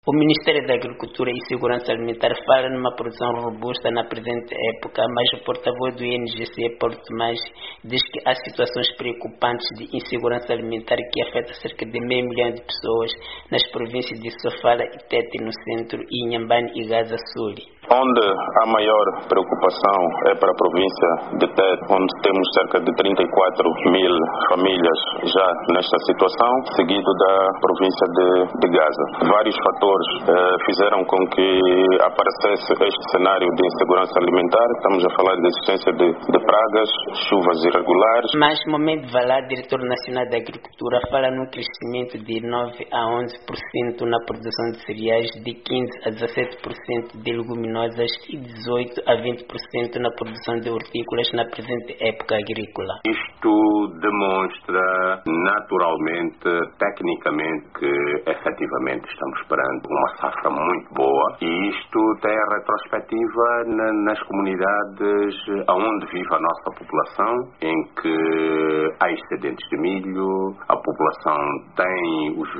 O Ministério da Agricultura e Segurança Alimentar fala numa produção robusta na presente época, mas o porta-voz do INGC, Paulo Tomás, diz que há situações preocupantes de insegurança alimentar que afetam cerca de 500 mil de pessoas nas províncias de Sofala e Tete no centro e Inhambane e Gaza Sul. Onde a maior preocupação é para a província de Tete, onde temos cerca de 34 mil famílias já nesta situação, seguido da província de Gaza. Vários fatores fizeram com que aparecesse este cenário de insegurança alimentar. Estamos a falar da existência de pragas, chuvas irregulares. Mas Momento Valar, diretor nacional da Agricultura, fala num crescimento de 9 a 11% na produção de cereais, de 15 a 17% de leguminosas e 18 a 20% na produção de hortícolas na presente época agrícola. Isto demonstra naturalmente, tecnicamente, que efetivamente estamos perante uma safra muito boa e isto tem a retrospectiva nas comunidades onde vive a nossa população, em que há excedentes de milho, a população tem os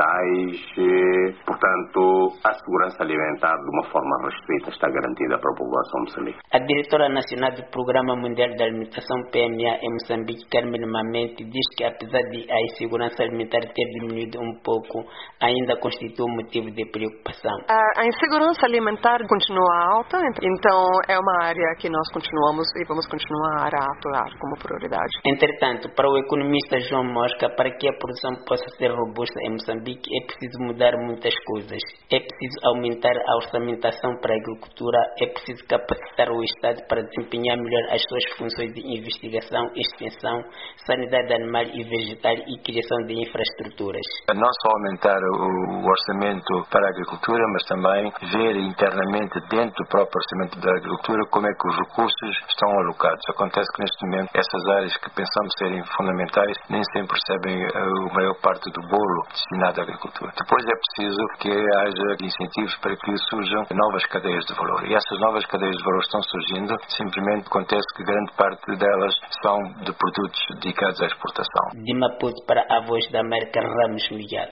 vegetais, portanto a segurança alimentar de uma forma restrita está garantida para a população moçambicana. A diretora nacional do Programa Mundial da Alimentação PMA em Moçambique, Carmen Mamenti, diz que apesar de a insegurança alimentar ter diminuído um pouco, ainda constitui um motivo de preocupação. A insegurança alimentar continua alta, então é uma área que nós continuamos e vamos continuar a atuar como prioridade. Entretanto, para o economista João Mosca, para que a produção possa ser robusta em Moçambique, é preciso mudar muitas coisas. É preciso aumentar a orçamentação para a agricultura, é preciso capacitar o Estado para desempenhar melhor as suas funções de investigação, extensão, sanidade animal e vegetal e criação de infraestruturas. Não só aumentar o orçamento para a agricultura, mas também ver internamente dentro do próprio orçamento da agricultura como é que os recursos estão alocados. Acontece que neste momento essas áreas que pensamos serem fundamentais nem sempre recebem a maior parte do bolo destinado à agricultura. Depois é preciso que haja incentivos para que surjam novas cadeias de valor. E essas novas cadeias de valor estão surgindo, simplesmente acontece que grande parte delas são de produtos dedicados à exportação. De Maputo para a Voz da América, Ramos Miguel.